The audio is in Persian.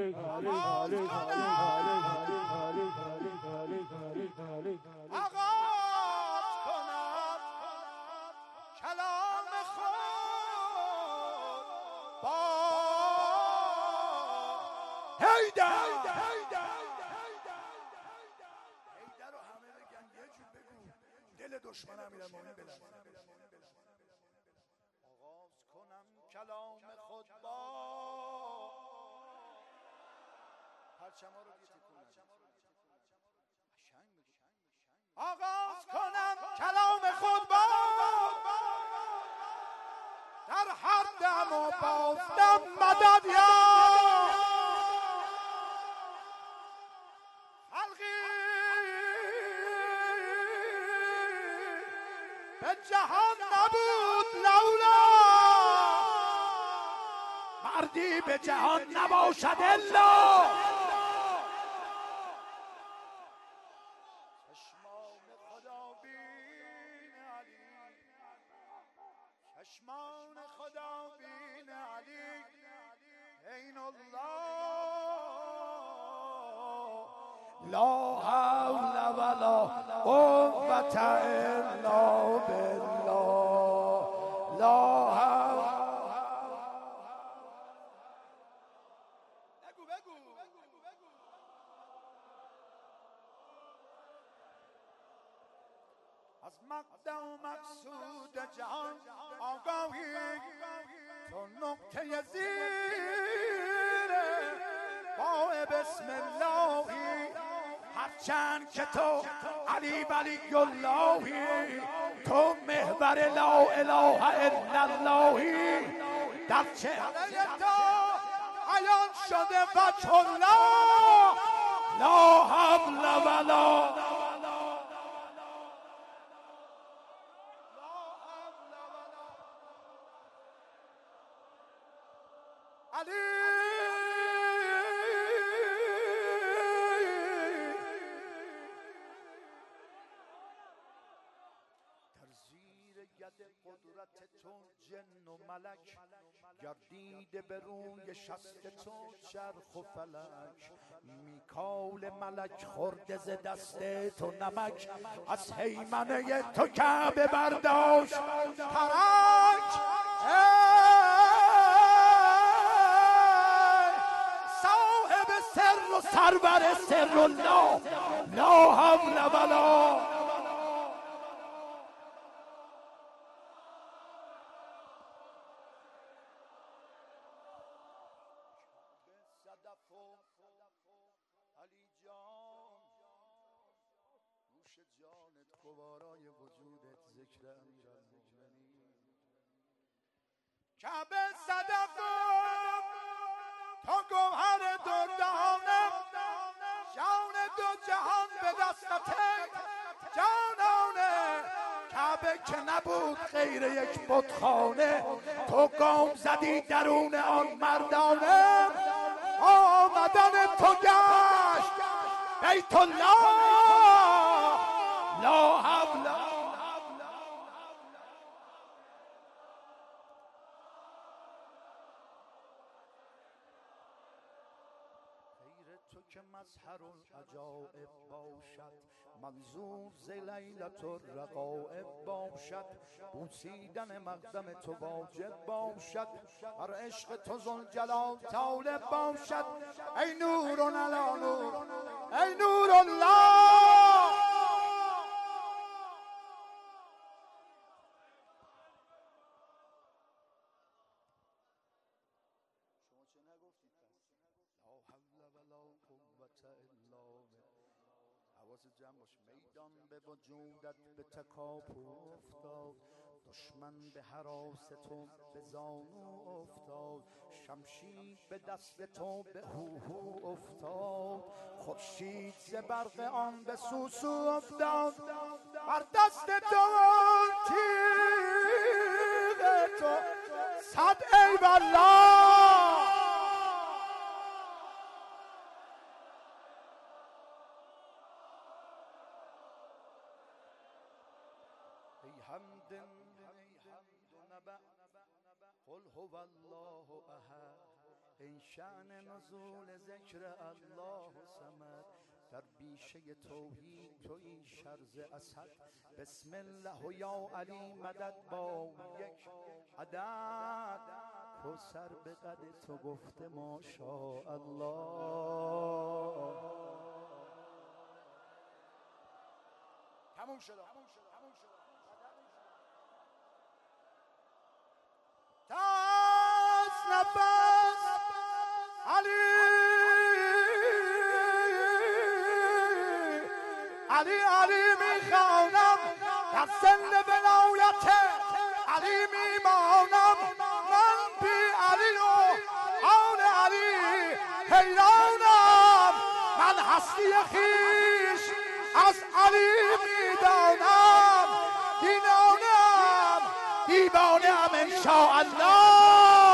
کلام خود با حیدر رو همه بگن یه جور بگو دل دشمن امیرالمومنین بلرزه. آغاز کنم کلام خود با پرچما رو آغاز کنم کلام خود با در هر دم و بازدم مدد یا خلقی به جهان نبود لولا مردی به جهان نباشد الا چشمان خدا بین علی عین الله لا حول ولا قوة الا بالله لا حول. بگو از مقصد و مقصود جهان آگاهی تو نقطه زیر با بسم اللهی هرچند که تو علی ولی اللهی تو محور لا اله الا اللهی در چهره تو عیان شده وجه الله لا حول ولا علی در زیر ید قدرت تو جن و ملک گردیده به روی شست تو چرخ و فلک میکال ملک خورده ز دست تو نمک از هیمنه تو کعبه برداشت ترک سرور سر الله لا حول ولا صدف علی جان نوش جانت گوارای وجودت ذکر امیرالمومنین کعبه صدف تو گوهر دردانم جان دو جهان به دستت جانانه کعبه که نبود غیر یک بتخانه تو گام زدی درون آن مردانه آمدن تو گشت بیت الله لا حول تو که مظهر العجائب باشد منظور ز لیلة الرغائب باشد بوسیدن مقدم تو واجب باشد هر عشق تو ذوالجلال طالب باشد ای نور علی نور ای نور الله شما چه نگفتید لا حول ولا قوة الا بالله حواس جمع باش میدان به وجودت به تکاپو افتاد دشمن به هراس تو به زانو افتاد شمشیر به دست تو به هوهو افتاد خورشید ز برق آن به سوسو افتاد بر دست تو تیغ تو صد ای والله ای حمد و نبع قل هو الله احد این شأن نزول ذکر الله صمد، در بیشه توحید تویی شرز اسد. بسم الله و یا علی مدد با یک عدد، کوثر به قد تو گفته ماشاء الله. تموم شد. تاس نفس علی میخوانم در سن ولایت علی میمانم، من بی علی و آن علی حیرانم، من هستی خویش از علی میدانم، دیوانه ام انشاءالله.